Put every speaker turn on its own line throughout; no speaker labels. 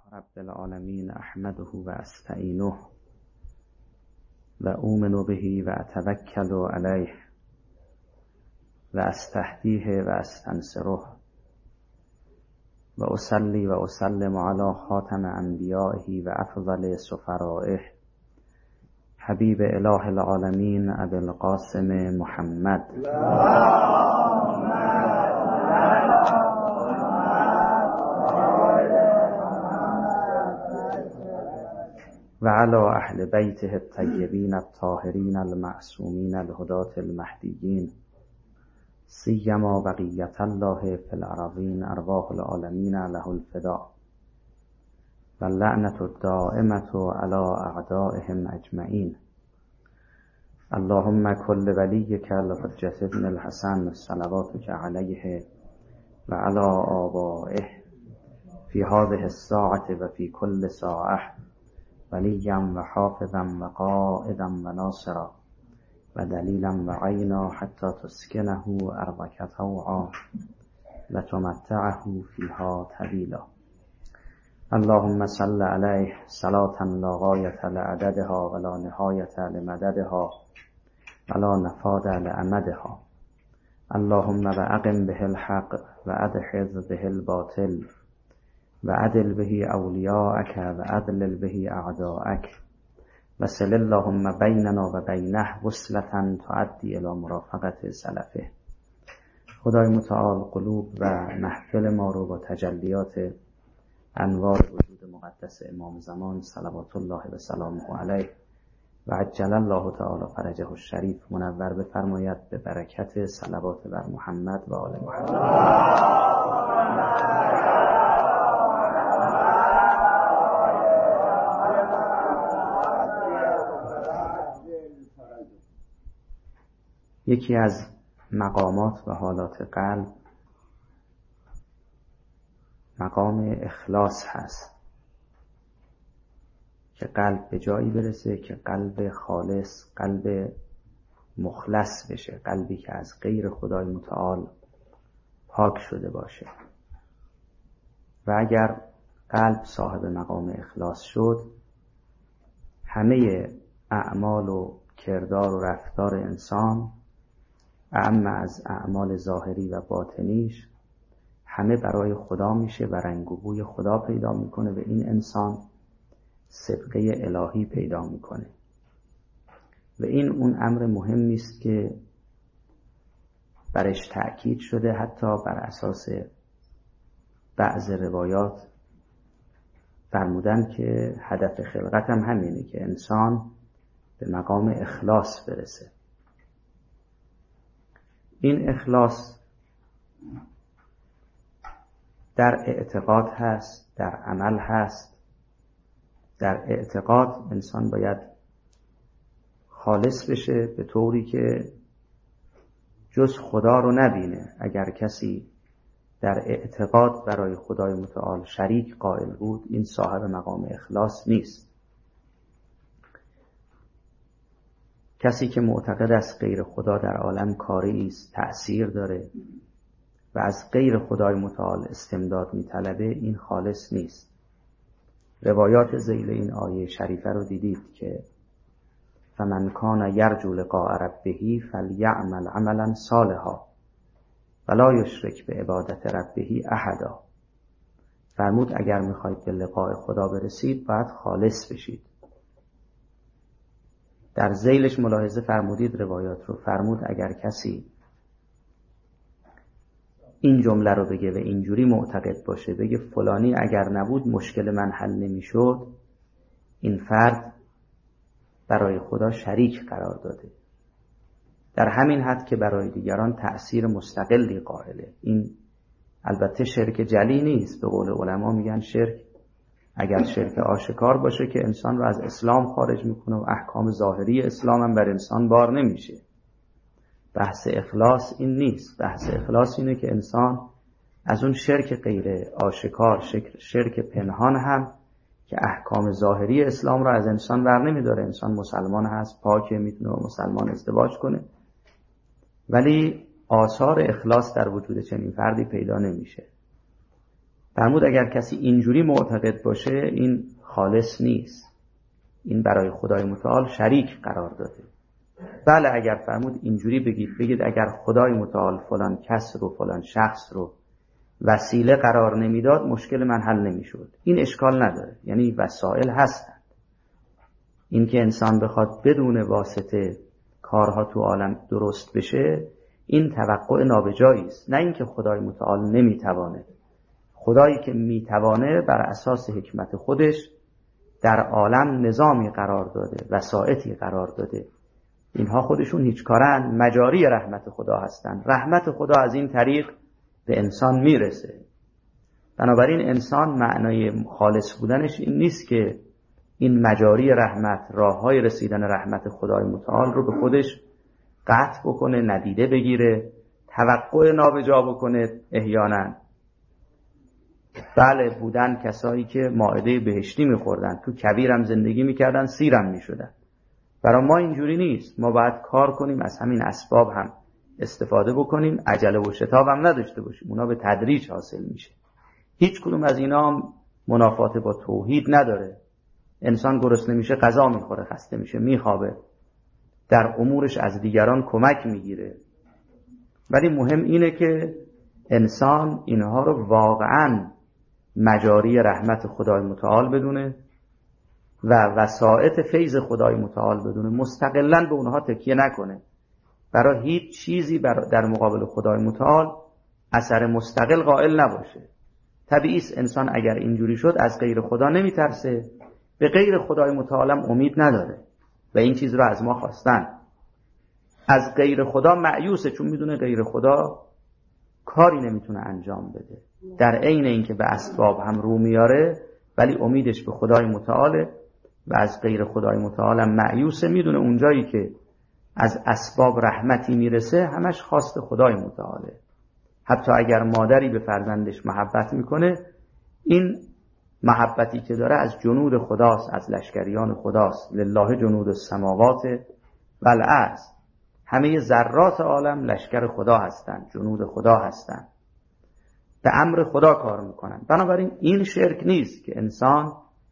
رب العالمین احمده و استعینه و اؤمن به و اتوکل علیه و استهدیه و استنصره و اصلی و اسلم علی خاتم انبیائه و افضل سفرائه حبیب اله العالمین ابی القاسم محمد و علی اهل بیته الطیبین الطاهرین المعصومین الهداة المهدیین سیما بقیة الله فی الارضین ارواح العالمین له الفداء و اللعنة الدائمة علی اعدائهم اجمعین. اللهم کل ولیک الحجة ابن الحسن صلواتک علیه و علی آبائه فی هذه الساعة و فی کل ساعة ولیا و حافظا و قائدا و ناصرا و دلیلا و عینا حتی تسکنه ارضک طوعا و تمتعه فیها طویلا. اللهم صل علیه صلاة لا غایة لعددها ولا نهایة لمددها ولا نفاد لامدها. اللهم واقم به الحق و ادحض به الباطل و عدل به اولیاءک و عدل به اعداءک و صل اللهم بیننا و بینه وصلة تعدی الی مرافقت سلفه. خدای متعال قلوب و محفل ما رو با تجلیات انوار وجود مقدس امام زمان صلوات الله و سلامه علیه و عجل الله تعالی فرجه الشریف منور بفرماید به برکت صلوات بر محمد و آل محمد. یکی از مقامات و حالات قلب مقام اخلاص هست که قلب به جایی برسه که قلب خالص، قلب مخلص بشه، قلبی که از غیر خدای متعال پاک شده باشه. و اگر قلب صاحب مقام اخلاص شد، همه اعمال و کردار و رفتار انسان اعم از اعمال ظاهری و باطنیش همه برای خدا میشه و رنگ و بوی خدا پیدا میکنه و این انسان صدقه الهی پیدا میکنه. و این اون امر مهمی است که برش تأکید شده، حتی بر اساس بعض روایات فرمودن که هدف خلقت هم همینه که انسان به مقام اخلاص برسه. این اخلاص در اعتقاد هست، در عمل هست. در اعتقاد انسان باید خالص بشه به طوری که جز خدا رو نبینه. اگر کسی در اعتقاد برای خدای متعال شریک قائل بود، این صاحب مقام اخلاص نیست. کسی که معتقد است غیر خدا در عالم کاری است، تأثیر داره و از غیر خدای متعال استمداد میطلبه، این خالص نیست. روایات ذیل این آیه شریفه رو دیدید که فمن کان یرجو لقاء ربه فلیعمل عملا صالحا ولا یشرک به عبادت ربه احدا. فرمود اگر میخواید به لقاء خدا برسید باید خالص بشید. در ذیلش ملاحظه فرمودید روایات رو، فرمود اگر کسی این جمله رو بگه و اینجوری معتقد باشه، بگه فلانی اگر نبود مشکل من حل نمیشد، این فرد برای خدا شریک قرار داده، در همین حد که برای دیگران تأثیر مستقلی قائله. این البته شرک جلی نیست. به قول علما میگن شرک اگر شرک آشکار باشه که انسان رو از اسلام خارج میکنه و احکام ظاهری اسلام هم بر انسان بار نمیشه. بحث اخلاص این نیست. بحث اخلاص اینه که انسان از اون شرک غیر آشکار، شرک پنهان هم که احکام ظاهری اسلام رو از انسان بر نمیداره. انسان مسلمان هست، پاکه، میتونه با مسلمان ازدواج کنه، ولی آثار اخلاص در وجود چنین فردی پیدا نمیشه. فرمود اگر کسی اینجوری معتقد باشه این خالص نیست، این برای خدای متعال شریک قرار داده. بله اگر فرمود اینجوری بگید اگر خدای متعال فلان کس رو فلان شخص رو وسیله قرار نمیداد مشکل من حل نمیشد، این اشکال نداره، یعنی وسایل هستند. این که انسان بخواد بدون واسطه کارها تو عالم درست بشه این توقع نابجایی است، نه اینکه خدای متعال نمیتوانه. خدایی که میتوانه بر اساس حکمت خودش در عالم نظامی قرار داده، وسائطی قرار داده. اینها خودشون هیچ کارن، مجاری رحمت خدا هستن. رحمت خدا از این طریق به انسان میرسه. بنابراین انسان معنای خالص بودنش این نیست که این مجاری رحمت، راههای رسیدن رحمت خدای متعال رو به خودش قطع بکنه، ندیده بگیره، توقع نابجا بکنه احیانا. بله بودن کسایی که مائده بهشتی میخوردن، تو کبیرم زندگی میکردن، سیرم میشدن. برای ما اینجوری نیست، ما باید کار کنیم، از همین اسباب هم استفاده بکنیم، عجله و شتاب هم نداشته باشیم، اونا به تدریج حاصل میشه. هیچ کدوم از اینا هم منافات با توحید نداره. انسان گرسنه میشه غذا میخوره، خسته میشه میخوابه، در امورش از دیگران کمک میگیره. ولی مهم اینه که انسان اینها رو واقعاً مجاری رحمت خدای متعال بدونه و وسائط فیض خدای متعال بدونه، مستقلاً به اونها تکیه نکنه. برای هیچ چیزی در مقابل خدای متعال اثر مستقل قائل نباشه. طبیعی است انسان اگر اینجوری شد از غیر خدا نمیترسه، به غیر خدای متعال هم امید نداره و این چیز رو از ما خواستن. از غیر خدا مأیوسه، چون میدونه غیر خدا کاری نمیتونه انجام بده، در عین اینکه به اسباب هم رو میاره ولی امیدش به خدای متعاله و از غیر خدای متعال هم مأیوسه. میدونه اونجایی که از اسباب رحمتی میرسه همش خواست خدای متعاله. حتی اگر مادری به فرزندش محبت میکنه، این محبتی که داره از جنود خداست، از لشکریان خداست. لله جنود السماوات و الارض، همه ذرات عالم لشکر خدا هستند، جنود خدا هستند، به امر خدا کار میکنن. بنابراین این شرک نیست که انسان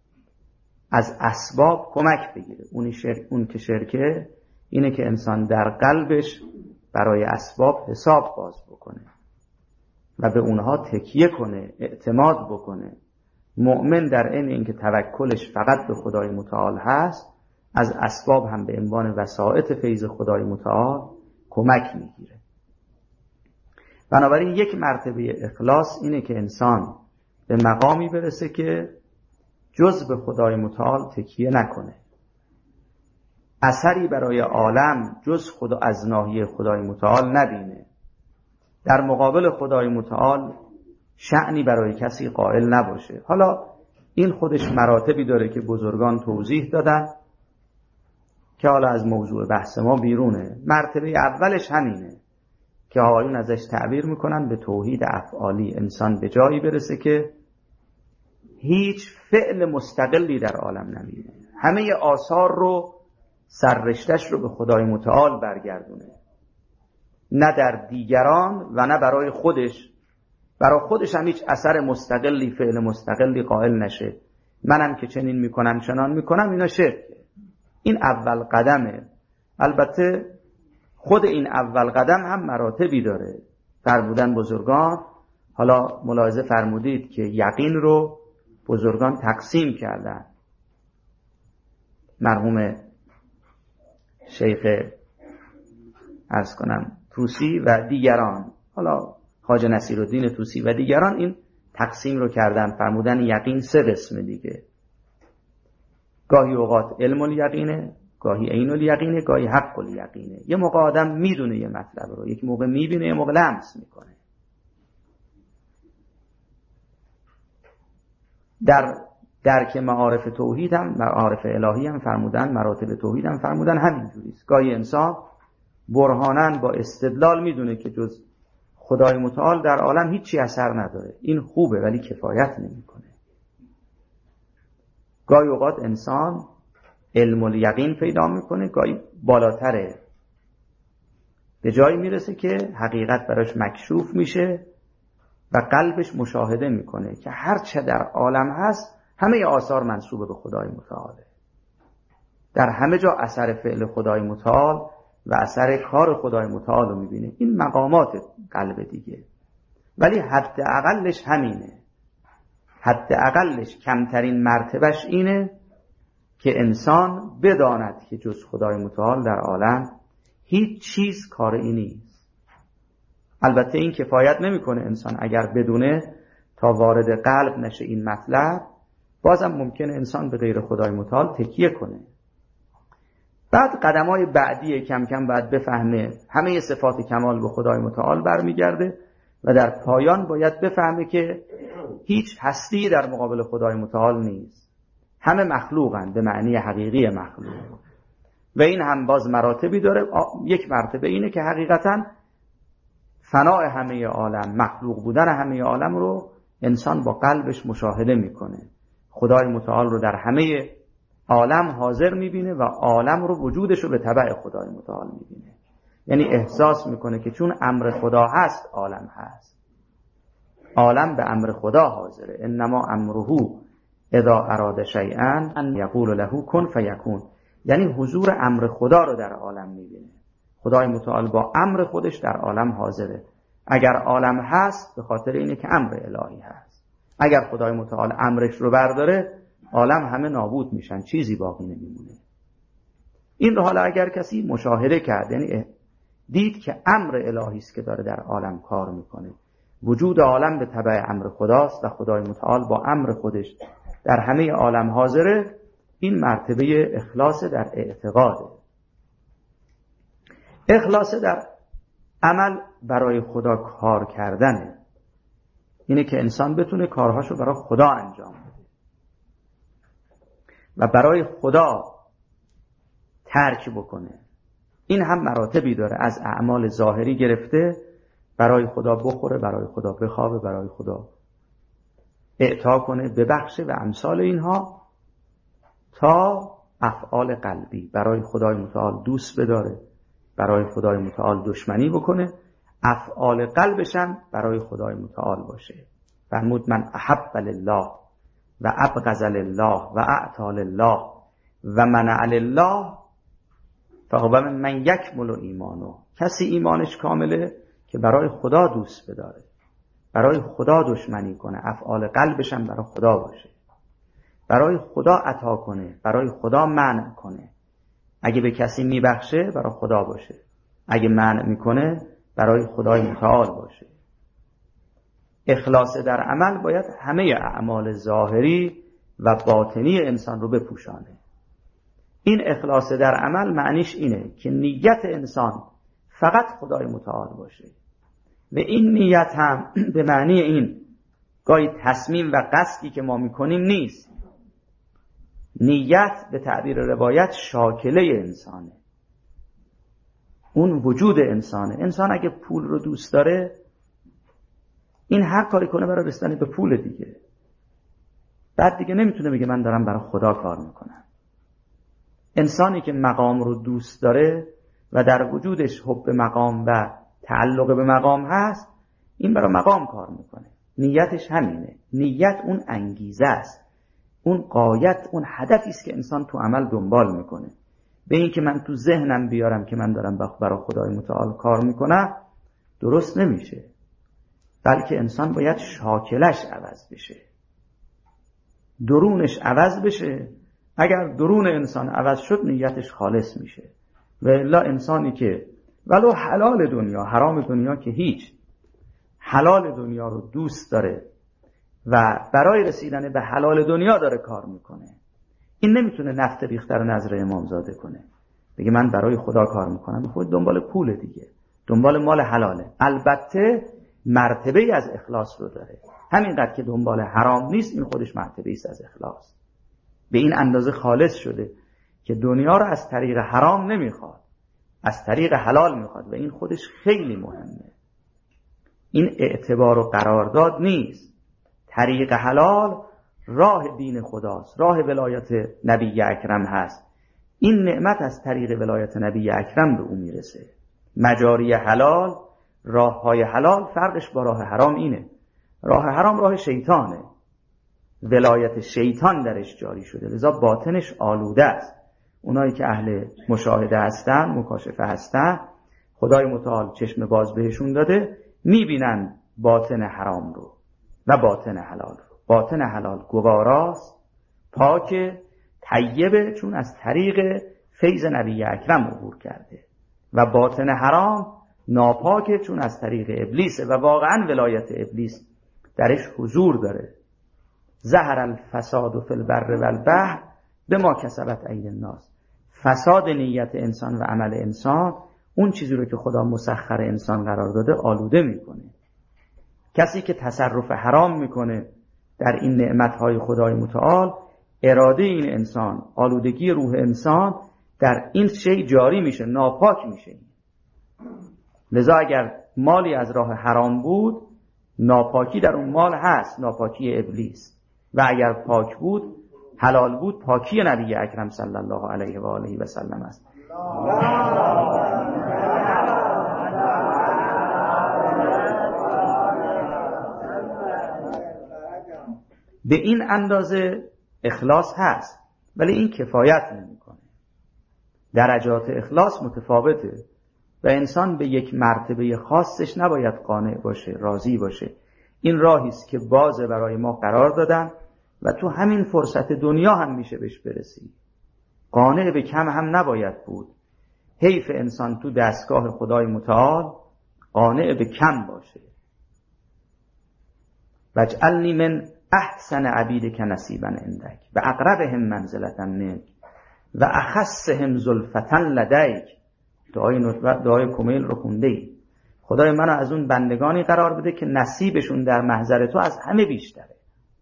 از اسباب کمک بگیره. اون که شرکه اینه که انسان در قلبش برای اسباب حساب باز بکنه و به اونها تکیه کنه، اعتماد بکنه. مؤمن در عین اینکه توکلش فقط به خدای متعال هست، از اسباب هم به عنوان وسائط فیض خدای متعال کمک میگیره. بنابراین یک مرتبه اخلاص اینه که انسان به مقامی برسه که جز به خدای متعال تکیه نکنه، اثری برای عالم جز خدا از ناحیه خدای متعال نبینه، در مقابل خدای متعال شأنی برای کسی قائل نباشه. حالا این خودش مراتبی داره که بزرگان توضیح دادن که حالا از موضوع بحث ما بیرونه. مرتبه اولش همینه که آقایون ازش تعبیر میکنن به توحید افعالی. انسان به جایی برسه که هیچ فعل مستقلی در عالم نبینه، همه آثار رو سررشتش رو به خدای متعال برگردونه، نه در دیگران و نه برای خودش. برای خودش هم هیچ اثر مستقلی، فعل مستقلی قائل نشه. منم که چنین میکنم چنان میکنم، اینا شرکه. این اول قدمه. البته خود این اول قدم هم مراتبی داره. فرمودن بزرگان، حالا ملاحظه فرمودید که یقین رو بزرگان تقسیم کردن. مرحوم شیخ عرض کنم طوسی و دیگران، حالا خواجه نصیرالدین طوسی و دیگران این تقسیم رو کردن. فرمودن یقین سه قسمه دیگه. گاهی اوقات علم الیقینه، گاهی عین الیقینه، گاهی حق الیقینه. یه موقع آدم میدونه یه مطلب رو، یک موقع میبینه، یه موقع لمس میکنه. در درک معارف توحید هم، معارف الهی هم فرمودن، مراتب توحید هم فرمودن همینجوریست. گاهی انسان برهانن با استدلال میدونه که جز خدای متعال در عالم هیچی اثر نداره. این خوبه ولی کفایت نمیکنه. گاهی اوقات انسان علم الیقین پیدا میکنه، گاهی بالاتره، به جایی میرسه که حقیقت براش مکشوف میشه و قلبش مشاهده میکنه که هر چه در عالم هست همه آثار منسوب به خدای متعاله. در همه جا اثر فعل خدای متعال و اثر کار خدای متعال رو میبینه. این مقامات قلب دیگه، ولی حداقلش همینه. حداقلش کمترین مرتبهش اینه که انسان بداند که جز خدای متعال در عالم هیچ چیز کاری نیست. البته این کفایت نمیکنه. انسان اگر بدونه تا وارد قلب نشه این مطلب، بازم ممکنه انسان به غیر خدای متعال تکیه کنه. بعد قدم‌های بعدی کم کم باید بفهمه همه صفات کمال به خدای متعال برمیگرده و در پایان باید بفهمه که هیچ هستی در مقابل خدای متعال نیست. همه مخلوقن به معنی حقیقی مخلوق. و این هم باز مراتبی داره. یک مرتبه اینه که حقیقتاً فنای همه عالم، مخلوق بودن همه عالم رو انسان با قلبش مشاهده میکنه. خدای متعال رو در همه عالم حاضر میبینه و عالم رو وجودش رو به تبع خدای متعال میبینه. یعنی احساس میکنه که چون امر خدا هست عالم هست. عالم به امر خدا حاضره. انما امره اذا اراد شیئا ان یقول له کن فیکون. یعنی حضور امر خدا رو در عالم میبینه. خدای متعال با امر خودش در عالم حاضره. اگر عالم هست به خاطر اینه که امر الهی هست. اگر خدای متعال امرش رو برداره عالم همه نابود میشن، چیزی باقی نمیمونه. این رو حالا اگر کسی مشاهده کرد، یعنی دید که امر الهی است که داره در عالم کار میکنه، وجود عالم به تبع امر خداست و خدای متعال با امر خودش در همه عالم حاضره، این مرتبه اخلاص در اعتقاده. اخلاص در عمل برای خدا کار کردنه. اینه که انسان بتونه کارهاشو برای خدا انجام بده و برای خدا ترک بکنه. این هم مراتبی داره، از اعمال ظاهری گرفته برای خدا بخوره، برای خدا بخوابه، برای خدا اعطا کنه، ببخشه و امثال اینها، تا افعال قلبی برای خدای متعال دوست بداره، برای خدای متعال دشمنی بکنه، افعال قلبش هم برای خدای متعال باشه. فرمود من احب لله و ابغض لله و اعطى لله و منع لله فهو من یکمل ایمانه. کسی ایمانش کامله که برای خدا دوست بداره، برای خدا دشمنی کنه، افعال قلبش هم برای خدا باشه، برای خدا عطا کنه، برای خدا منع کنه. اگه به کسی میبخشه برای خدا باشه، اگه منع میکنه برای خدای متعال باشه. اخلاص در عمل باید همه اعمال ظاهری و باطنی انسان رو بپوشانه. این اخلاص در عمل معنیش اینه که نیت انسان فقط خدای متعال باشه و این نیت هم به معنی این گاهی تصمیم و قصدی که ما میکنیم نیست. نیت به تعبیر روایت شاکله انسانه، اون وجود انسانه. انسان اگه پول رو دوست داره این هر کاری کنه برای رسیدن به پول دیگه، بعد دیگه نمیتونه بگه من دارم برای خدا کار میکنم. انسانی که مقام رو دوست داره و در وجودش حب مقام و تعلق به مقام هست، این برای مقام کار میکنه. نیتش همینه. نیت اون انگیزه است، اون غایت، اون هدفی است که انسان تو عمل دنبال میکنه. به این که من تو ذهنم بیارم که من دارم برای خدای متعال کار میکنم درست نمیشه، بلکه انسان باید شاکلش عوض بشه، درونش عوض بشه. اگر درون انسان عوض شد نیتش خالص میشه. و الا انسانی که ولو حلال دنیا، حرام دنیا که هیچ، حلال دنیا رو دوست داره و برای رسیدن به حلال دنیا داره کار میکنه، این نمیتونه نفت ریخته رو نظر امامزاده کنه بگه من برای خدا کار میکنم، خود دنبال پول دیگه، دنبال مال حلاله. البته مرتبه‌ای از اخلاص رو داره، همینقدر که دنبال حرام نیست، این خودش مرتبه‌ای است از اخلاص. به این اندازه خالص شده که دنیا رو از طریق حرام نمیخواد، از طریق حلال میخواد و این خودش خیلی مهمه. این اعتبار و قرارداد نیست. طریق حلال راه دین خداست، راه ولایت نبی اکرم هست. این نعمت از طریق ولایت نبی اکرم به او میرسه. مجاری حلال، راه های حلال، فرقش با راه حرام اینه. راه حرام راه شیطانه، ولایت شیطان درش جاری شده، لذا باطنش آلوده است. اونایی که اهل مشاهده هستن، مکاشفه هستن، خدای متعال چشم باز بهشون داده، میبینن باطن حرام رو و باطن حلال رو. باطن حلال گواراست، پاک، طیبه، چون از طریق فیض نبی اکرم عبور کرده، و باطن حرام ناپاکه، چون از طریق ابلیسه و واقعا ولایت ابلیس درش حضور داره. ظهر الفساد فی البر و البحر بما کسبت ایدی الناس. فساد نیت انسان و عمل انسان، اون چیزی رو که خدا مسخر انسان قرار داده، آلوده میکنه. کسی که تصرف حرام میکنه در این نعمتهای خدای متعال، اراده این انسان، آلودگی روح انسان در این شی جاری میشه، ناپاک میشه. لذا اگر مالی از راه حرام بود، ناپاکی در اون مال هست، ناپاکی ابلیس، و اگر پاک بود، حلال بود، پاکی نبی اکرم صلی الله علیه و آله و سلم است. به این اندازه اخلاص هست، ولی این کفایت نمیکنه. درجات اخلاص متفاوته و انسان به یک مرتبه خاصش نباید قانع باشه، راضی باشه. این راهی است که باز برای ما قرار دادن و تو همین فرصت دنیا هم میشه بهش برسی. قانع به کم هم نباید بود. حیف انسان تو دستگاه خدای متعال قانع به کم باشه. وجعلنی من احسن عبیدک نصیبا عندک و اقربهم منزلة منک و اخصهم زلفة لدیک. دعای کمیل رو خونده ای. خدای منو از اون بندگانی قرار بده که نصیبشون در محضر تو از همه بیشتره.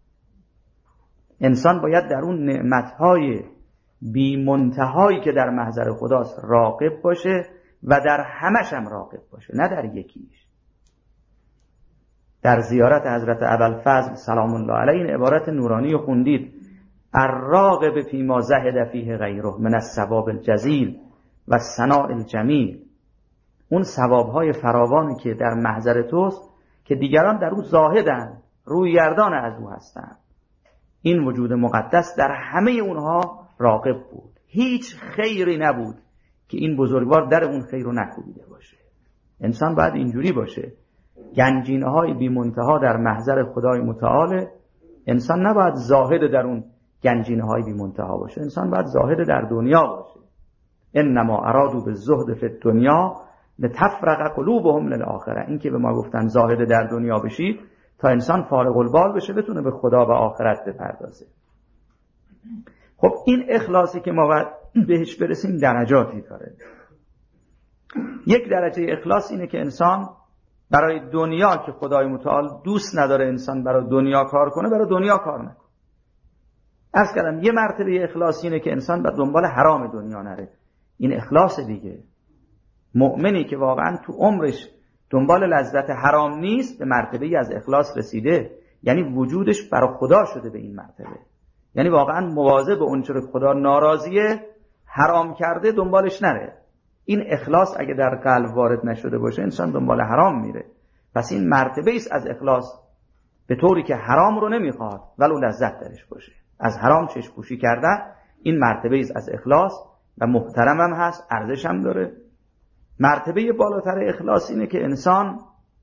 انسان باید در اون نعمتهای بی منتهایی که در محضر خداست راغب باشه و در همش هم راغب باشه، نه در یکیش. در زیارت حضرت ابوالفضل سلام الله علیه این عبارت نورانی خوندید: الراغب فیما زهد فیه غیره من الثواب الجزیل و الثناء الجمیل. اون ثوابهای فراوانی که در محضر توست که دیگران در او زاهدن، روی گردان از او هستند. این وجود مقدس در همه اونها راغب بود. هیچ خیری نبود که این بزرگوار در اون خیر رو نکوبیده باشه. انسان باید اینجوری باشه. گنجینه‌های بی منتها در محضر خدای متعال. انسان نباید زاهد در اون گنجینه‌های بی منتها باشه. انسان باید زاهد در دنیا باشه. انما ارادوا بالزهد فی الدنیا لتفرق قلوبهم للآخره. این که به ما گفتن زاهد در دنیا بشید تا انسان فارغ البال بشه، بتونه به خدا و آخرت بپردازه. خب این اخلاصی که ما باید بهش برسیم درجاتی داره. یک درجه اخلاص اینه که انسان برای دنیا که خدای متعال دوست نداره انسان برای دنیا کار کنه، برای دنیا کار نکنه. عرض کردم یه مرتبه اخلاص اینه که انسان به دنبال حرام دنیا نره. این اخلاص دیگه. مؤمنی که واقعا تو عمرش دنبال لذت حرام نیست، به مرتبه‌ای از اخلاص رسیده. یعنی وجودش برای خدا شده به این مرتبه. یعنی واقعا مواظب به اون چیزی که خدا ناراضیه، حرام کرده دنبالش نره. این اخلاص اگه در قلب وارد نشده باشه، انسان دنبال حرام میره. پس این مرتبه است از اخلاص، به طوری که حرام رو نمیخواد ولو لذت درش باشه. از حرام چشم پوشی کردن این مرتبه است از اخلاص و محترم هم هست، ارزش هم داره. مرتبه بالاتر اخلاص اینه که انسان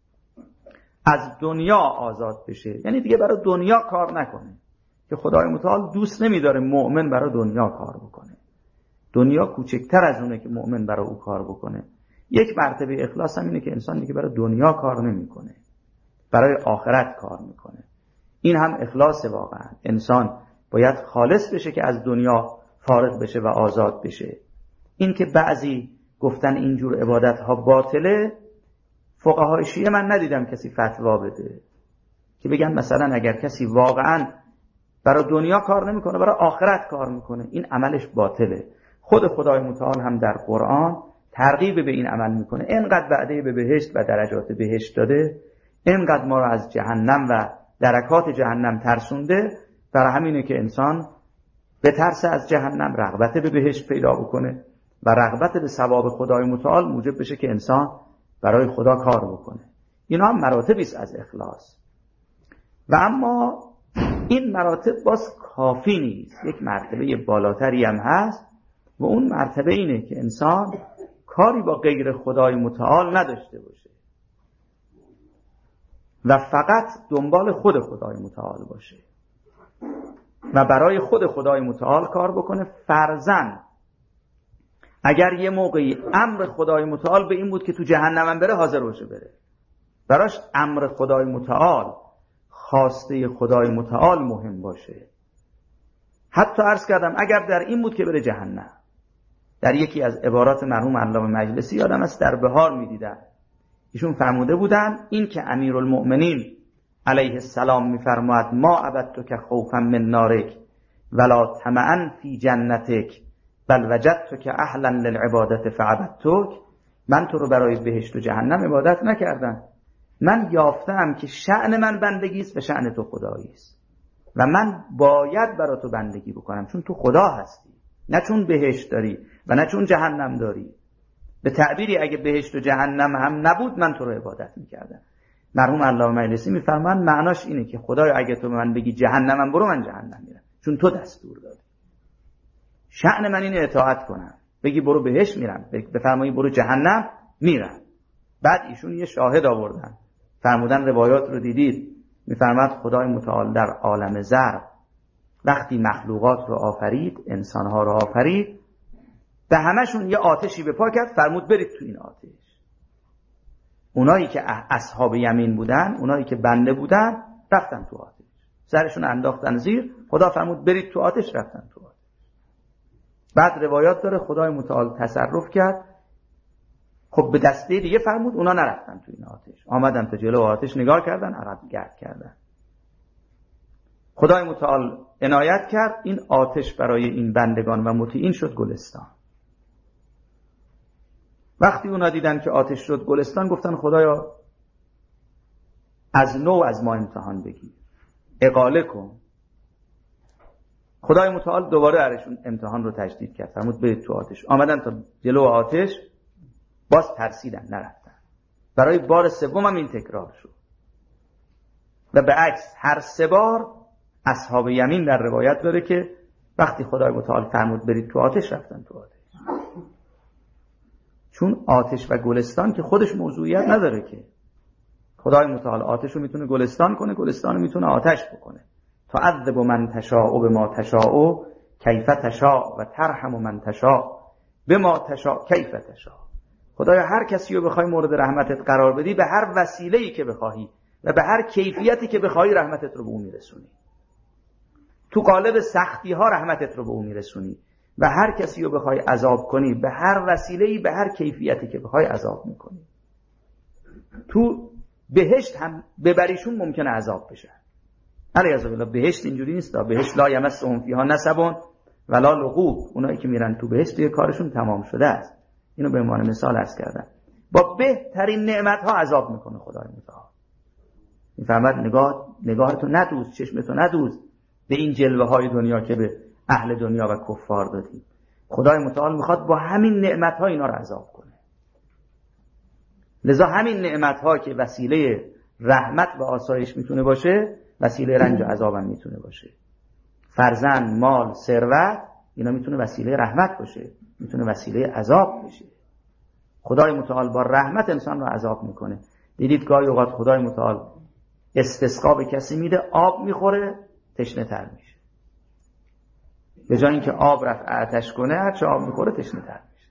از دنیا آزاد بشه، یعنی دیگه برای دنیا کار نکنه، که خدای متعال دوست نمیداره مؤمن برای دنیا کار بکنه. دنیا کوچکتر از اونه که مؤمن برای او کار بکنه. یک مرتبه اخلاص هم اینه که انسان دیگه برای دنیا کار نمیکنه، برای آخرت کار میکنه. این هم اخلاص. واقعا انسان باید خالص بشه که از دنیا فارغ بشه و آزاد بشه. این که بعضی گفتن اینجور عبادت ها باطله، فقهای شیعه من ندیدم کسی فتوا بده که بگن مثلا اگر کسی واقعا برای دنیا کار نمیکنه، برای آخرت کار میکنه، این عملش باطله. خود خدای متعال هم در قرآن ترغیب به این عمل میکنه. اینقدر وعده به بهشت و درجات بهشت داده، اینقدر ما رو از جهنم و درکات جهنم ترسونده، برای همینه که انسان به ترس از جهنم رغبت به بهشت پیدا بکنه و رغبت به ثواب خدای متعال موجب بشه که انسان برای خدا کار بکنه. اینا هم مراتبی است از اخلاص. و اما این مراتب باز کافی نیست، یک مرتبه بالاتری هم هست و اون مرتبه اینه که انسان کاری با غیر خدای متعال نداشته باشه و فقط دنبال خود خدای متعال باشه و برای خود خدای متعال کار بکنه. فرضاً اگر یه موقعی امر خدای متعال به این بود که تو جهنم بره، حاضر باشه بره. براش امر خدای متعال، خواسته خدای متعال مهم باشه. حتی عرض کردم اگر در این بود که بره جهنم. در یکی از عبارات مرحوم علامه مجلسی یادم است در بهار می‌دیدن، ایشون فرموده بودن این که امیرالمؤمنین علیه السلام می‌فرماید ما عبدتک خوفا من نارک ولا طمعا فی جنتک بل وجدتک اهلا للعبادت فعبدتک، من تو رو برای بهشت و جهنم عبادت نکردم، من یافتم که شأن من بندگی است و شأن تو خدایی است و من باید برای تو بندگی بکنم چون تو خدا هستی، نه چون بهشت داری و نه چون جهنم داری. به تعبیری اگه بهشت و جهنم هم نبود من تو رو عبادت میکردم. مرحوم علامه مجلسی میفرمان معناش اینه که خدایا اگه تو به من بگی جهنمم برو، من جهنم میرم چون تو دستور دادی. شأن من اینه اطاعت کنم. بگی برو بهشت میرم، بفرمایی برو جهنم میرم. بعد ایشون یه شاهد آوردن، فرمودن روایات رو دیدید، میفرماد خدای متعال در عالم ذر وقتی مخلوقات رو آفرید، انسانها رو آفرید، به همشون یه آتشی به پا کرد، فرمود برید تو این آتش. اونایی که اصحاب یمین بودن، اونایی که بنده بودن، رفتن تو آتش، سرشون انداختن زیر، خدا فرمود برید تو آتش، رفتن تو آتش. بعد روایات داره خدای متعال تصرف کرد، خب به دسته دیگه فرمود اونا نرفتن تو این آتش، آمدن تا جلو آتش نگاه کردن، عقب گرد کردن. خدای متعال عنایت کرد، این آتش برای این بندگان و مطیعین شد گلستان. وقتی اونا دیدن که آتش شد گلستان، گفتن خدایا از نو از ما امتحان بگیر، اقاله کن. خدای متعال دوباره ارشون امتحان رو تجدید کرد، فرمود برید تو آتش. آمدن تا جلو آتش، باز ترسیدن نرفتن. برای بار سوم هم این تکرار شد و به عکس هر سه بار اصحاب یمین در روایت داره که وقتی خدای متعال فرمود برید تو آتش، رفتن تو آتش. چون آتش و گلستان که خودش موضوعیت نداره که خدای متعال آتش رو میتونه گلستان کنه، گلستان رو میتونه آتش بکنه. تعذب من تشاء بما تشاء کیف تشاء و ترحم من تشاء بما تشاء کیف تشاء. خدایا هر کسی رو بخوای مورد رحمتت قرار بدی، به هر وسیله‌ای که بخواهی و به هر کیفیتی که بخواهی رحمتت رو به اون میرسونی. تو قالب سختی ها رحمتت رو به اون میرسونی و هر کسی رو بخوای عذاب کنی، به هر وسیله‌ای به هر کیفیتی که بخوای عذاب میکنی. تو بهشت هم ببریشون ممکنه عذاب بشه. علیه بالله بهشت اینجوری نیست، بهشت لا یمسهم فیها نصب ولا لغوب. اونایی که میرن تو بهشت دیگه کارشون تمام شده است. اینو به عنوان مثال عرض کردم. با بهترین نعمت ها عذاب میکنه خدای متعال. میفرماد نگاهتو ندوز، چشمتو ندوز به این جلوه های دنیا که به اهل دنیا و کفار دادی. خدای متعال میخواد با همین نعمت ها اینا رو عذاب کنه. لذا همین نعمت ها که وسیله رحمت و آسایش میتونه باشه، وسیله رنج و عذاب هم میتونه باشه. فرزند، مال، ثروت، اینا میتونه وسیله رحمت باشه، میتونه وسیله عذاب بشه. خدای متعال با رحمت انسان رو عذاب میکنه. دیدید گاهی اوقات خدای متعال استسقا به کسی میده، آب میخوره، تشنه تر میشه. به جای اینکه آب رفت آتش کنه، هرچه آب میخوره تشنه تر میشه.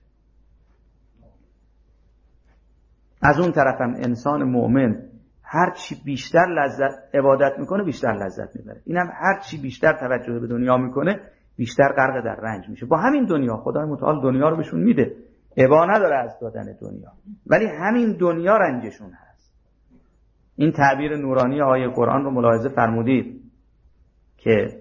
از اون طرف هم انسان مؤمن هر چی بیشتر عبادت میکنه بیشتر لذت میبره. اینم هر چی بیشتر توجه به دنیا میکنه بیشتر غرق در رنج میشه. با همین دنیا خدای متعال دنیا رو بهشون میده، ابا نداره از دادن دنیا، ولی همین دنیا رنجشون هست. این تعبیر نورانی آیه قرآن رو ملاحظه فرمودید که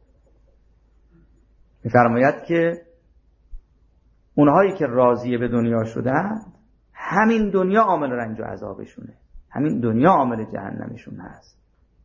میفرماید که اونهایی که راضی به دنیا شدن، همین دنیا عامل رنج و عذابشونه، همین دنیا عامل جهنمشون هست.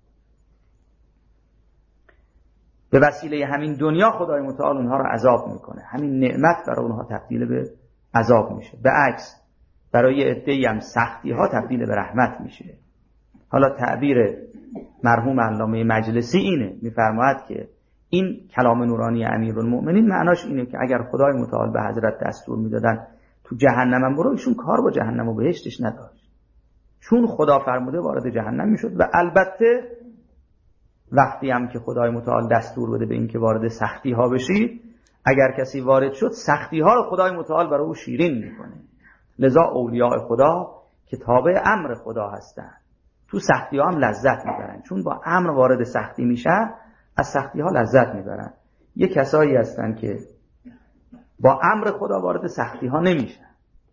به وسیله همین دنیا خدای متعال اونها رو عذاب میکنه، همین نعمت برای اونها تبدیل به عذاب میشه. به عکس برای عده‌ای هم سختی ها تبدیل به رحمت میشه. حالا تعبیر مرحوم علامه مجلسی اینه، میفرماید که این کلام نورانی امیرالمؤمنین معناش اینه که اگر خدای متعال به حضرت دستور میدادن تو جهنم هم برو، ایشون کار با جهنم و بهشتش نداشت، چون خدا فرموده وارد جهنم میشد. و البته وقتی هم که خدای متعال دستور بده به این که وارد سختی ها بشی، اگر کسی وارد شد سختی ها رو خدای متعال برای او شیرین میکنه. لذا اولیاء خدا که تابع امر خدا هستن تو سختی ها هم لذت میبرن، چون با امر وارد سختی میشن از سختی ها لذت میبرن. یه کسایی هستن که با امر خدا وارد سختی ها نمیشن،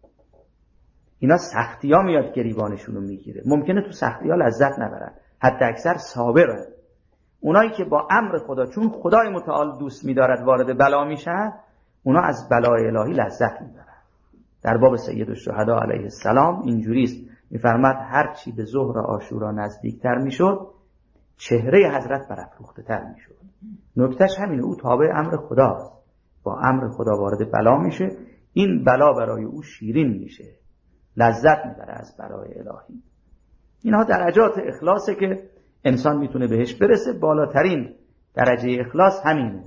اینا سختی ها میاد گریبانشون رو میگیره، ممکنه تو سختی ها لذت نبرن، حتی اکثر صابرن. اونایی که با امر خدا، چون خدای متعال دوست میدارد وارد بلا میشن، اونا از بلای الهی لذت میبرن. در باب سید الشهدا علیه السلام اینجوریست، میفرماد هر چی به ظهر عاشورا نزدیکتر میشد چهره حضرت برافروخته تر میشد. نکتهش همینه، او تابع امر خداست، با امر خدا وارد بلا میشه، این بلا برای او شیرین میشه، لذت میبره از بلای الهی. اینها درجات اخلاصه که انسان میتونه بهش برسه. بالاترین درجه اخلاص همینه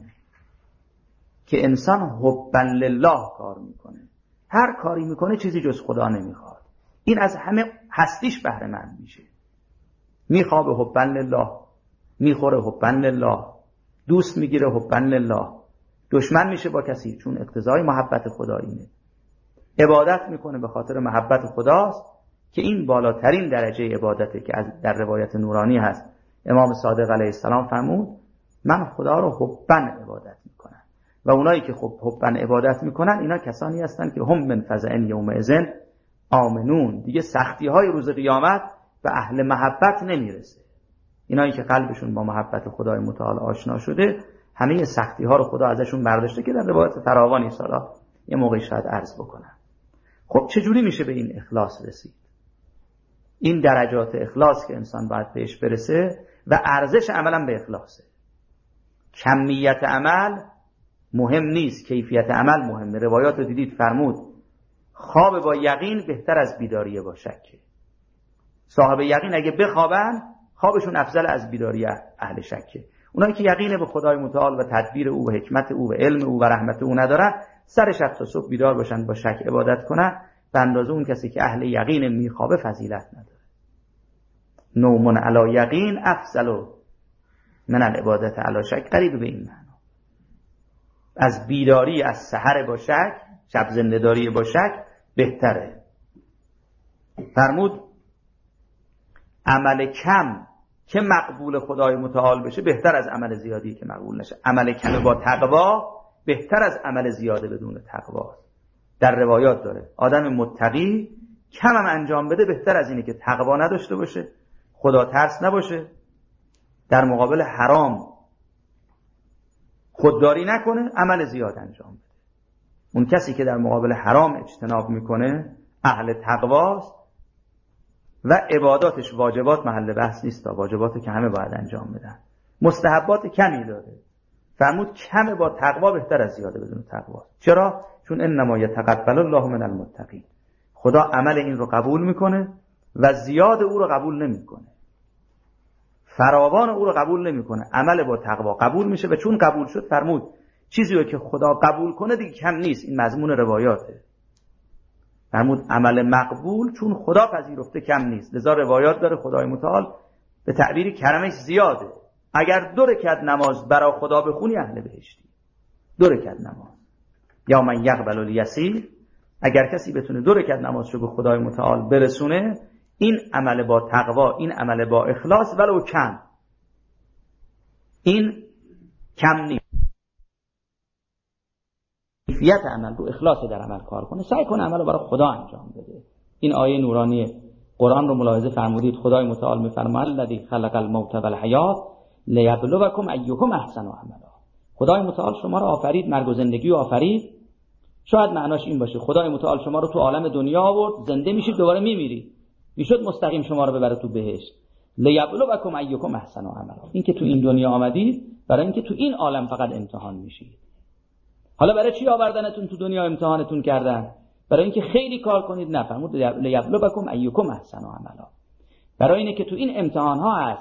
که انسان حبا لله کار میکنه، هر کاری میکنه چیزی جز خدا نمیخواد، این از همه هستیش بهره مند میشه. میخوابه حبا لله، میخوره حبا لله، دوست میگیره حبا لله، دشمن میشه با کسی چون اقتضای محبت خدا اینه، عبادت میکنه به خاطر محبت خداست که این بالاترین درجه عبادته که در روایت نورانی هست. امام صادق علیه السلام فرمود من خدا رو حبا عبادت میکنم. و اونایی که حبا عبادت میکنن اینا کسانی هستن که هم من فزع یومئذ آمنون، دیگه سختی های روز قیامت به اهل محبت نمیرسه. اینایی که قلبشون با محبت خدای متعال آشنا شده، همه سختی ها رو خدا ازشون برداشته که در روایت فراوانی سالا یه موقعی شاید عرض بکنم. خب چجوری میشه به این اخلاص رسید؟ این درجات اخلاص که انسان باید بهش برسه و ارزش عملا به اخلاصه. کمیت عمل مهم نیست، کیفیت عمل مهمه. روایات رو دیدید فرمود خواب با یقین بهتر از بیداری با شکه. صاحب یقین اگه بخوابن خوابشون افضل از بیداری اهل شکه. اونایی که یقین به خدای متعال و تدبیر او و حکمت او و علم او و رحمت او ندارن، سر شب تا صبح بیدار باشن با شک عبادت کنن، به اندازه اون کسی که اهل یقین میخوابه فضیلت نداره. نوم علی یقین افضل من العبادت علی شک، قریب به این معنا. از بیداری از سحر با شک، شب زنده‌داری با شک بهتره. فرمود عمل کم که مقبول خدای متعال بشه بهتر از عمل زیادی که مقبول نشه. عمل کم با تقوا بهتر از عمل زیاده بدون تقوا. در روایات داره آدم متقی کم هم انجام بده بهتر از اینه که تقوا نداشته باشه، خدا ترس نباشه، در مقابل حرام خودداری نکنه، عمل زیاد انجام بده. اون کسی که در مقابل حرام اجتناب میکنه اهل تقواست و عباداتش واجبات محل بحث نیست، واجبات که همه باید انجام بدن، مستحبات کمی داره. فرمود کم با تقوا بهتر از زیاده بدون تقوا. چرا؟ چون انما یتقبل الله من المتقین، خدا عمل این رو قبول میکنه و زیاد او رو قبول نمیکنه، فراوان او رو قبول نمیکنه. عمل با تقوا قبول میشه و چون قبول شد فرمود چیزی رو که خدا قبول کنه دیگه کم نیست. این مضمون روایاته. فرمود عمل مقبول چون خدا پذیرفته کم نیست، لذا روایات داره خدای متعال به تعبیری کرمش زیاده. اگر 2 رکعت نماز برای خدا بخونی اهل بهشتی. 2 رکعت نماز یا من یقبل الیسیر، اگر کسی بتونه 2 رکعت نمازشو به خدای متعال برسونه، این عمل با تقوا، این عمل با اخلاص، ولو کم، این کم نیست. کیفیت عمل رو اخلاص در عمل کار کنه، سعی کنه عمل رو برای خدا انجام بده. این آیه نورانی قرآن رو ملاحظه فرمودید، خدای متعال میفرماید الذی خلق الموت والحیات لیبلوکم ایکم احسن عملا. خدای متعال شما رو آفرید، مرگ و زندگی رو آفرید. شاید معناش این باشه خدای متعال شما رو تو عالم دنیا آورد، زنده میشید دوباره میمیرید، میشد مستقیم شما رو ببره تو بهشت. لیبلوکم ایکم احسن عملا، این که تو این دنیا آمدید برای اینکه تو این عالم فقط امتحان میشید. حالا برای چی آوردنتون تو دنیا امتحانتون کردن؟ برای اینکه خیلی کار کنید؟ نه، فرمود لیبلوکم ایکم احسن عملا. برای اینه که تو این امتحان ها هست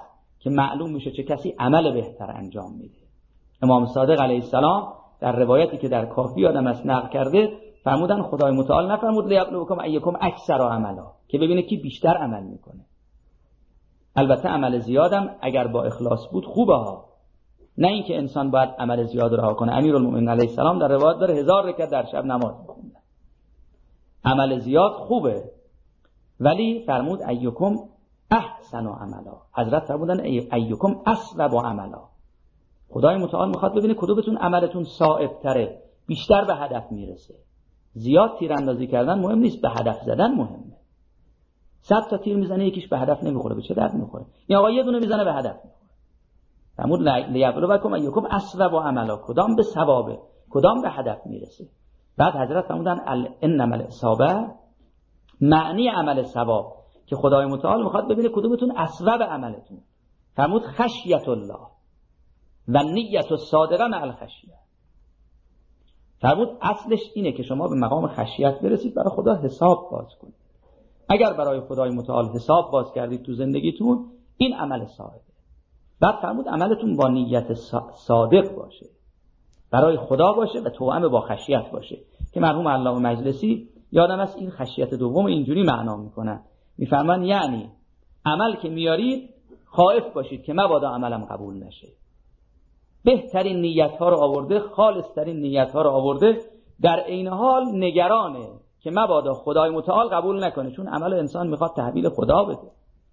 که معلوم میشه چه کسی عمل بهتر انجام میده. امام صادق علیه السلام در روایتی که در کافی آدم از نقل کرده فرمودن خدای متعال نفرمود لیبلوکم ایکم اکثر عملا، که ببینه کی بیشتر عمل میکنه. البته عمل زیادم اگر با اخلاص بود خوبه ها، نه اینکه انسان باید عمل زیاد رها کنه. امیرالمومنین علیه السلام در روایت داره 1000 رکعت در شب نماز میخوندن. عمل زیاد خوبه، ولی فرمود ایکم احسن عملا. حضرت فرمودن ایکم اصوب عملا. خدای متعال میخواد ببینه کدومتون عملتون صائب تره، بیشتر به هدف میرسه. زیاد تیراندازی کردن مهم نیست، به هدف زدن مهمه. 100 تا تیر میزنه یکیش به هدف نمیخوره، به چه درد میخوره؟ این آقا یه دونه میزنه به هدف میخوره. فرمود لیبلوکم ایکم اصوب عملا، کدام به ثوابه، کدام به هدف میرسه. بعد حضرت فرمودن انما الاصابه، معنی عمل ثواب که خدای متعال میخواد ببینه کدومتون اصوب عملتون. فرمود خشیت الله و نیت الصادقه مع الخشیه. فرمود اصلش اینه که شما به مقام خشیت برسید، برای خدا حساب باز کنید. اگر برای خدای متعال حساب باز کردید تو زندگیتون، این عمل صادقه. بعد فرمود عملتون با نیت صادق باشه، برای خدا باشه و توأم با خشیت باشه، که مرحوم علامه مجلسی یادم است این خشیت دوم اینجوری معنا میکنن. میفرمان یعنی عمل که میارید خائف باشید که مبادا عملم قبول نشه. بهترین نیت ها رو آورده، خالصترین نیت ها رو آورده، در عین حال نگرانه که مبادا خدای متعال قبول نکنه، چون عمل انسان میخواد تحویل خدا بده.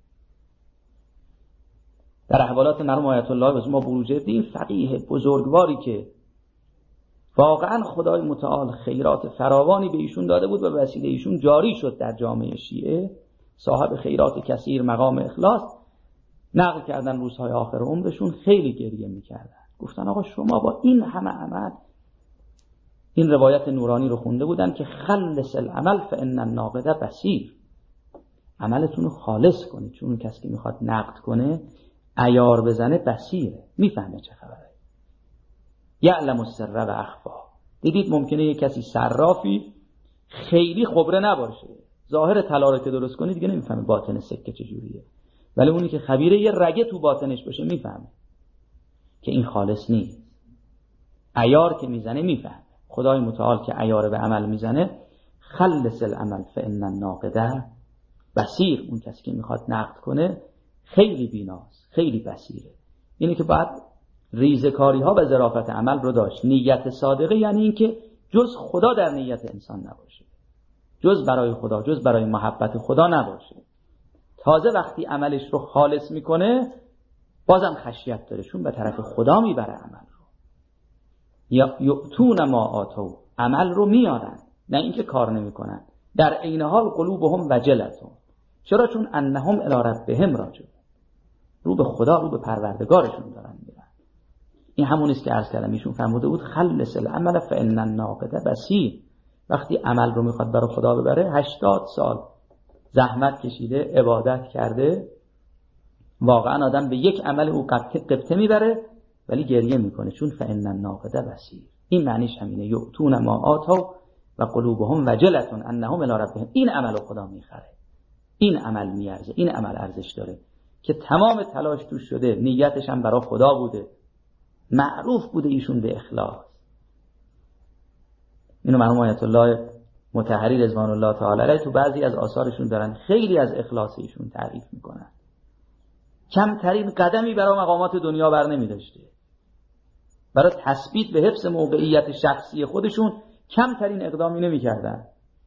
در احوالات مرحوم آیت الله بازم بروجردی، فقیه بزرگواری که واقعا خدای متعال خیرات فراوانی به ایشون داده بود و به وسیله ایشون جاری شد در جامعه شیعه، صاحب خیرات کثیر، مقام اخلاص، نقل کردن روزهای آخر عمرشون خیلی گریه میکردن. گفتن آقا شما با این همه عمل، این روایت نورانی رو خونده بودن که خلص العمل فان الناقد بصیر، عملتون رو خالص کنید، چون کسی که میخواد نقد کنه، عیار بزنه، بصیره، میفهمه چه خبره، یعلم السر و اخفا. دیدید ممکنه یک کسی صرافی خیلی خبره نباشه، ظاهر طلا رو که درست کنی دیگه نمیفهمه باطن سکه چجوریه، ولی اونی که خبیره یه رگه تو باطنش باشه میفهمه که این خالص نیست. عیار که میزنه میفهمه. خدای متعال که عیار به عمل میزنه، خلص العمل فان الناقد بصیر، اون کسی که میخواد نقد کنه خیلی بیناست، خیلی بصیره. اینه که باید ریزکاری ها و ظرافت عمل رو داشت. نیت صادقه یعنی این که جز خدا در نیت انسان نباشه، جز برای خدا، جز برای محبت خدا نباشه. تازه وقتی عملش رو خالص میکنه بازم خشیت داره، چون به طرف خدا میبره عمل رو. یا یؤتون ما آتوا، عمل رو میارن، نه اینکه کار نمیکنن. در عین حال قلوبهم وجلتون، چرا؟ چون انهم الی ربهم راجعون، رو به خدا، رو به پروردگارشون دارن میرن. این همون است که عرض کردم، ایشون فرموده بود خلص العمل فان الناقد بصیر. وقتی عمل رو میخواد برای خدا ببره، 80 سال زحمت کشیده، عبادت کرده، واقعا آدم به یک عمل او قبطه میبره ولی گریه میکنه، چون فان الناقد بصیر. این معنیش همینه، یؤتون ما آتوا و قلوبهم وجلتون انهم الی ربهم. این عمل رو خدا میخره، این عمل میارزه، این عمل ارزش داره که تمام تلاش توش شده، نیتش هم برای خدا بوده، معروف بوده ایشون به اخلاص. اینو مرحوم آیت الله مطهری رضوان الله تعالی علیه تو بعضی از آثارشون دارن، خیلی از اخلاص ایشون تعریف میکنن. کمترین قدمی برای مقامات دنیا بر نمیداشته، برای تثبیت به حفظ موقعیت شخصی خودشون کمترین اقدامی نمیکردن.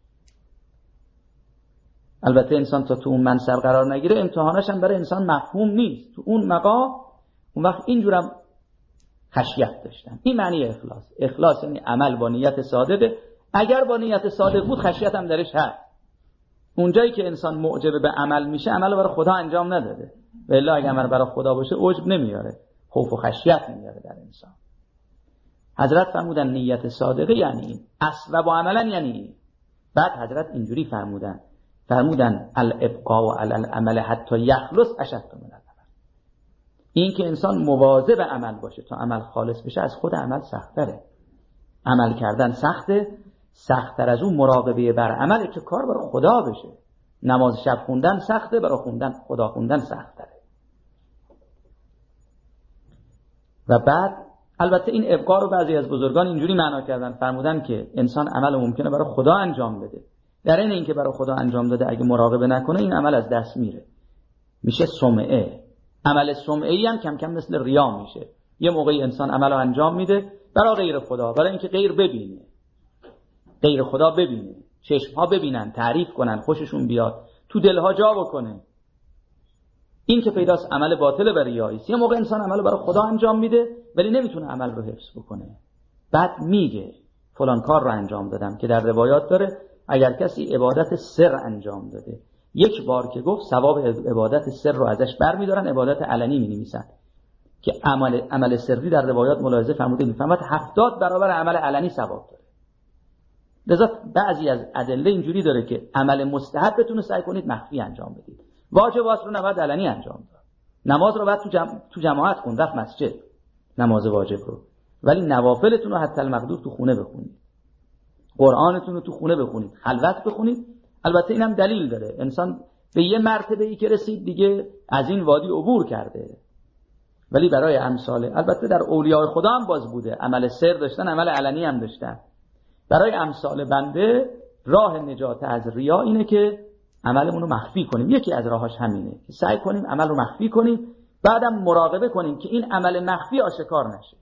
البته انسان تا تو اون منصب قرار نگیره، امتحانش هم برای انسان مفهوم نیست. تو اون مقام اون وقت اینجورم خشیت داشتن. این معنی اخلاص. اخلاص یعنی عمل با نیت صادقه. اگر با نیت صادق بود خشیت هم درش هست. اونجایی که انسان معجب به عمل میشه، عمل برای خدا انجام نداده. و الا اگه عمل برای خدا باشه عجب نمیاره، خوف و خشیت میاره در انسان. حضرت فرمودن نیت صادقه یعنی این، اصل و عملا یعنی این. بعد حضرت اینجوری فرمودن الابقاء علی العمل حتی یخلص اشد من العمل. این که انسان مواظب عمل باشه تا عمل خالص بشه، از خود عمل سخت‌تره. عمل کردن سخته، سخت‌تر از اون مراقبه بر عمله که کار برای خدا بشه. نماز شب خوندن سخته، برای خدا خوندن سخت‌تره. و بعد البته این ابقا رو بعضی از بزرگان اینجوری معنا کردن، فرمودن که انسان عمل ممکنه برای خدا انجام بده، در این اینکه برای خدا انجام داده اگه مراقبه نکنه این عمل از دست میره، میشه سمعه. عمل سمعه‌ای هم کم کم مثل ریا میشه. یه موقعی انسان عمل رو انجام میده برای غیر خدا، برای اینکه غیر ببینه، غیر خدا ببینه، چشم‌ها ببینن، تعریف کنن، خوششون بیاد، تو دلها جا بکنه. این که پیداست عمل باطل و ریایی است. یه موقع انسان عمل برای خدا انجام میده ولی نمیتونه عمل رو حفظ بکنه، بعد میگه فلان کار رو انجام دادم، که در روایات داره اگر کسی عبادت سر انجام داده یک بار که گفت ثواب عبادت سر رو ازش برمیدارن، عبادت علنی مینویسن، که عمل سری در روایات ملاحظه فرموده میفهمد 70 برابر عمل علنی ثواب داره. لذا بعضی از ادله اینجوری داره که عمل مستحب بتونه سعی کنید مخفی انجام بدید، واجبات رو نباید علنی انجام داد، نماز رو باید تو جماعت خوند، رفت مسجد نماز واجب رو، ولی نوافلتون رو حتی المقدور تو خونه بخونید، قرآنتون رو تو خونه بخونید، خلوت بخونید. البته اینم دلیل داره، انسان به یه مرتبه ای که رسید دیگه از این وادی عبور کرده، ولی برای امثال، البته در اولیاء خدا هم باز بوده، عمل سر داشتن، عمل علنی هم داشتن. برای امثال بنده راه نجات از ریا اینه که عملمون رو مخفی کنیم. یکی از راهاش همینه که سعی کنیم عمل رو مخفی کنیم، بعدم مراقبه کنیم که این عمل مخفی آشکار نشه،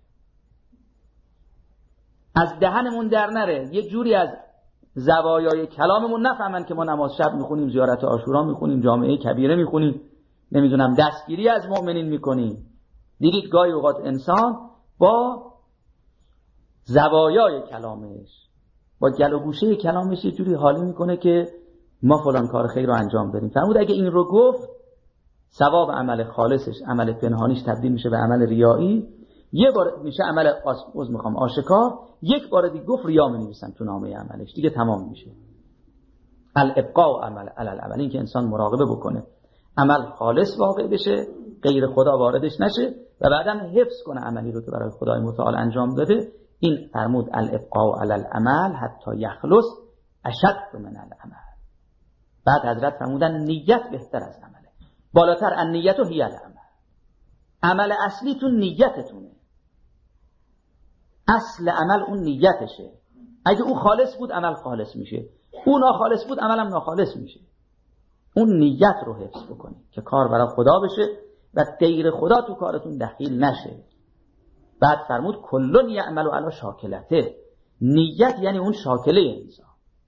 از دهنمون در نره، یه جوری از زوایای کلاممون نفهمن که ما نماز شب میخونیم، زیارت عاشورا میخونیم، جامعه کبیره میخونیم، نمیدونم دستگیری از مؤمنین میکنیم. دیدید گاهی اوقات انسان با زوایای کلامش، با گل و گوشه کلامش یه جوری حالی میکنه که ما فلان کار خیر رو انجام دادیم. فرمود اگه این رو گفت ثواب عمل خالصش، عمل پنهانیش تبدیل میشه به عمل ریایی، یه بار میشه عمل آشکار، یک بار دیگه گفت ریا می‌نویسن تو نامه عملش، دیگه تمام میشه. الابقاء عمل العمل، این که انسان مراقبه بکنه عمل خالص واقع بشه، غیر خدا واردش نشه، و بعدم حفظ کنه عملی رو که برای خدای متعال انجام داده. این فرمود الابقاء علی العمل حتی یخلص اشد من العمل. بعد حضرت فرمودن نیت بهتر از عمله، بالاتر النیت و هی العمل. عمل اصلی تو نیتتونه، اصل عمل اون نیتشه. اگه اون خالص بود عمل خالص میشه، اون ناخالص بود عملم ناخالص میشه. اون نیت رو حفظ بکنی که کار برای خدا بشه و غیر خدا تو کارتون دخیل نشه. بعد فرمود کلون یعمل علی شاکلته. نیت یعنی اون شاکله انسان،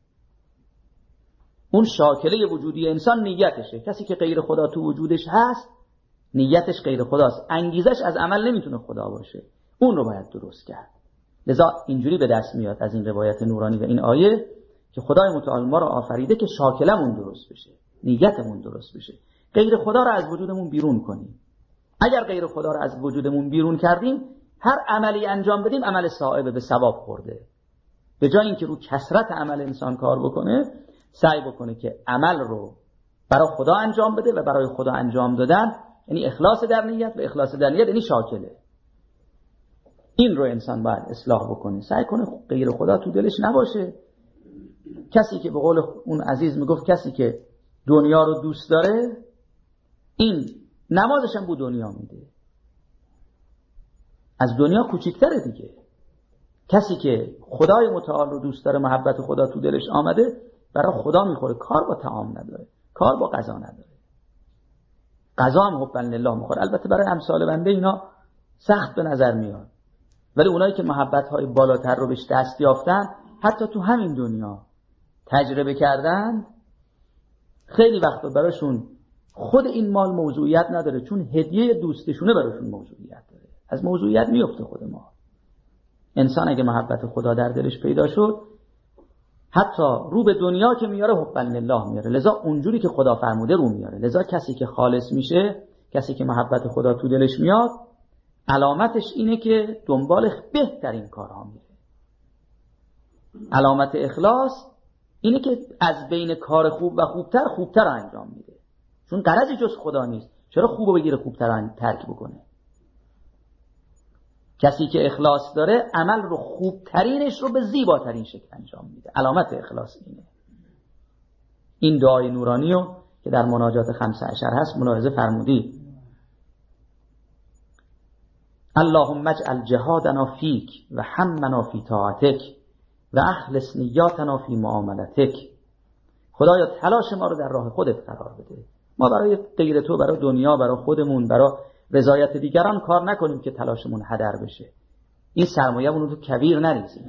اون شاکله وجودی انسان نیتشه. کسی که غیر خدا تو وجودش هست نیتش غیر خداست، انگیزش از عمل نمیتونه خدا باشه، اون رو باید درست کرد. لذا اینجوری به دست میاد از این روایت نورانی و این آیه که خدای متعال ما رو آفریده که شاکلمون درست بشه، نیتمون درست بشه، غیر خدا رو از وجودمون بیرون کنیم. اگر غیر خدا رو از وجودمون بیرون کردیم، هر عملی انجام بدیم عمل صائب به ثواب خورده. به جای اینکه رو کثرت عمل انسان کار بکنه، سعی بکنه که عمل رو برای خدا انجام بده، و برای خدا انجام دادن یعنی اخلاص در نیت، و اخلاص در نیت یعنی شاکله. این رو انسان باید اصلاح بکنه، سعی کنه غیر خدا تو دلش نباشه. کسی که به قول اون عزیز میگفت کسی که دنیا رو دوست داره، این نمازش هم بو دنیا میده، از دنیا کوچیک‌تره دیگه. کسی که خدای متعال رو دوست داره، محبت خدا تو دلش آمده، برای خدا میخوره، کار با طعام نداره، کار با غذا نداره. غذا هم حبا لله میخوره. البته برای امثال بنده اینا سخت به نظر میاد، ولی اونایی که محبت‌های بالاتر رو بهش دست یافتن، حتی تو همین دنیا تجربه کردن، خیلی وقتا براشون خود این مال موضوعیت نداره، چون هدیه دوستشونه براشون موضوعیت داره. از موضوعیت میفته خود ما. انسان اگه محبت خدا در دلش پیدا شد، حتی رو به دنیا که میاره حبا لله میاره، لذا اونجوری که خدا فرموده رو میاره. لذا کسی که خالص میشه، کسی که محبت خدا تو دلش میاد، علامتش اینه که دنبال بهترین کارها میره. علامت اخلاص اینه که از بین کار خوب و خوبتر انجام میده، چون غرضی جز خدا نیست. چرا خوبو بگیره خوبتر ترک بکنه؟ کسی که اخلاص داره عمل رو خوبترینش رو به زیباترین شکل انجام میده. علامت اخلاص اینه. این دعای نورانی رو که در مناجات 15 هست ملاحظه فرمودید. اللهم اجعل جهادنا فیک و همنا فی طاعتک و اخلص نیاتنا فی معاملتک. خدایا تلاش ما رو در راه خودت قرار بده. ما برای غیر تو، برای دنیا، برای خودمون، برای رضایت دیگران کار نکنیم که تلاشمون هدر بشه. این سرمایه‌مون رو کبیر نریزیم.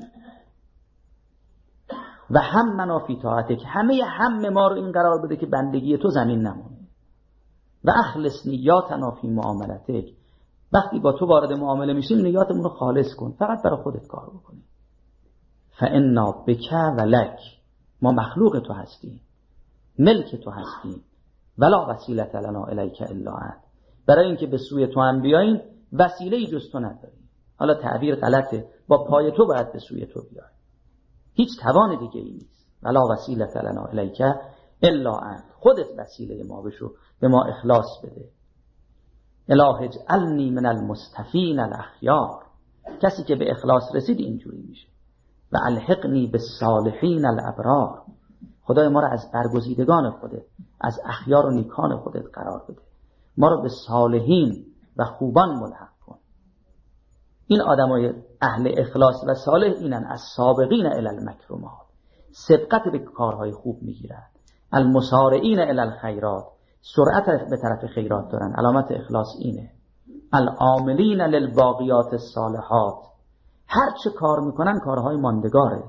و همنا فی طاعتک، همه ما رو این قرار بده که بندگی تو زمین نمونه. و اخلص نیاتنا فی معاملتک، وقتی با تو وارد معامله میشیم نیاتمون رو خالص کن، فقط برای خودت کار بکنیم. فانا بک و لک، ما مخلوق تو هستیم، ملک تو هستیم. ولا وسیلة لنا الیک الا انت، برای اینکه به سوی تو هم بیاییم وسیله‌ای جز تو نداریم. حالا تعبیر غلطه، با پای تو باید به سوی تو بیاییم، هیچ توان دیگه ای نیست. ولا وسیلة لنا الیک الا انت، خودت وسیله ما بشو، به ما اخلاص بده. اله اجعلنی من المستفین الاخیار، کسی که به اخلاص رسید اینجوری میشه. و الحقنی بالصالحین الابرار، خدای ما رو از برگزیدگان خودت، از اخیار و نیکان خودت قرار بده. ما رو به صالحین و خوبان ملحق کن. این آدمای اهل اخلاص و صالح اینن از سابقین الی المکرمات، سبقت به کارهای خوب میگیرن. المسارعین الی الخیرات، سرعت به طرف خیرات دارن. علامت اخلاص اینه. العاملین للباقیات الصالحات، هر چه کار میکنن کارهای ماندگاره.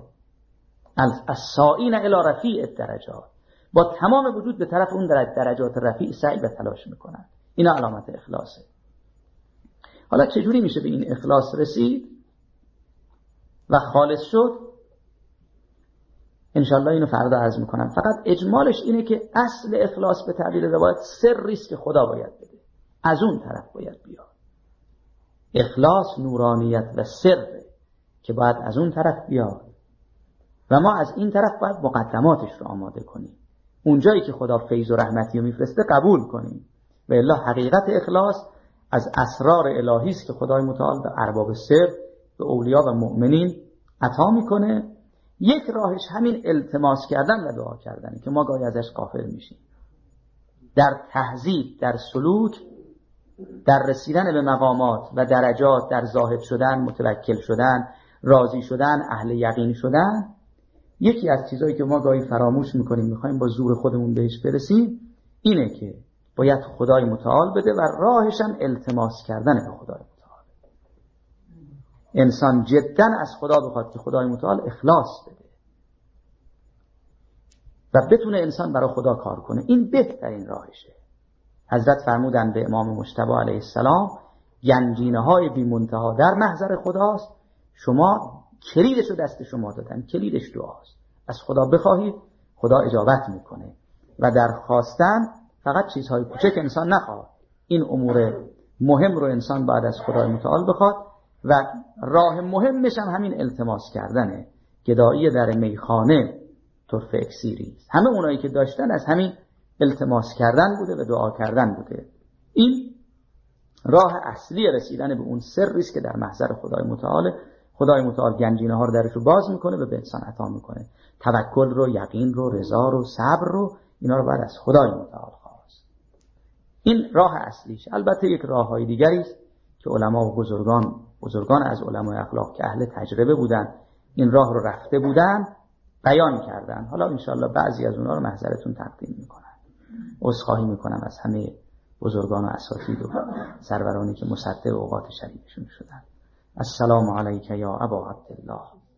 السائین الی رفیع الدرجات، با تمام وجود به طرف اون درجات رفیع سعی و تلاش میکنن. اینا علامت اخلاصه. حالا چجوری میشه به این اخلاص رسید و خالص شد؟ انشالله اینو فردا عرض میکنم. فقط اجمالش اینه که اصل اخلاص به تعبیر روایت سریست که خدا باید بده، از اون طرف باید بیاد. اخلاص نورانیت و سر که باید از اون طرف بیاد و ما از این طرف باید مقدماتش رو آماده کنیم. اونجایی که خدا فیض و رحمتی رو میفرسته قبول کنیم. و الا حقیقت اخلاص از اسرار الهی است که خدای متعال به ارباب سر، به اولیا و مؤمنین عطا میکنه. یک راهش همین التماس کردن و دعا کردنه که ما گاهی ازش غافل میشیم. در تهذیب، در سلوک، در رسیدن به مقامات و درجات، در زاهد شدن، متوکل شدن، راضی شدن، اهل یقین شدن، یکی از چیزایی که ما گاهی فراموش میکنیم، میخوایم با زور خودمون بهش برسیم، اینه که باید خدای متعال بده و راهش هم التماس کردن به خدای متعال. انسان جدا از خدا بخواد که خدای متعال اخلاص بده و بتونه انسان برای خدا کار کنه، این بهترین راهشه. حضرت فرمودن به امام مجتبی علیه السلام، گنجینه های بی منتها در محضر خداست، شما کلیدش رو دست شما دادن، کلیدش دعاست. از خدا بخواهید خدا اجابت میکنه و در خواستن فقط چیزهای کوچک انسان نخواد، این امور مهم رو انسان باید از خدای متعال بخواد و راه مهمش هم همین التماس کردنه. گدایی در میخانه طرفه اکسیری، همه اونایی که داشتن از همین التماس کردن بوده و دعا کردن بوده. این راه اصلی رسیدن به اون سری است که در محضر خدای متعاله. خدای متعال گنجینه ها رو درش رو باز میکنه و به انسان عطا میکنه. توکل رو، یقین رو، رضا رو، صبر رو، اینا رو باید از خدای متعال خواست. این راه اصلیش. البته یک راههای دیگری است که علما و بزرگان از علمای اخلاق که اهل تجربه بودن، این راه رو رفته بودن، بیان کردن. حالا انشاءالله بعضی از اونها رو محضرتون تقدیم میکنم. عذرخواهی میکنم از همه بزرگان و اساتید و سرورانی که مصدق اوقات شریفشون شدن. السلام علیک یا ابا عبدالله.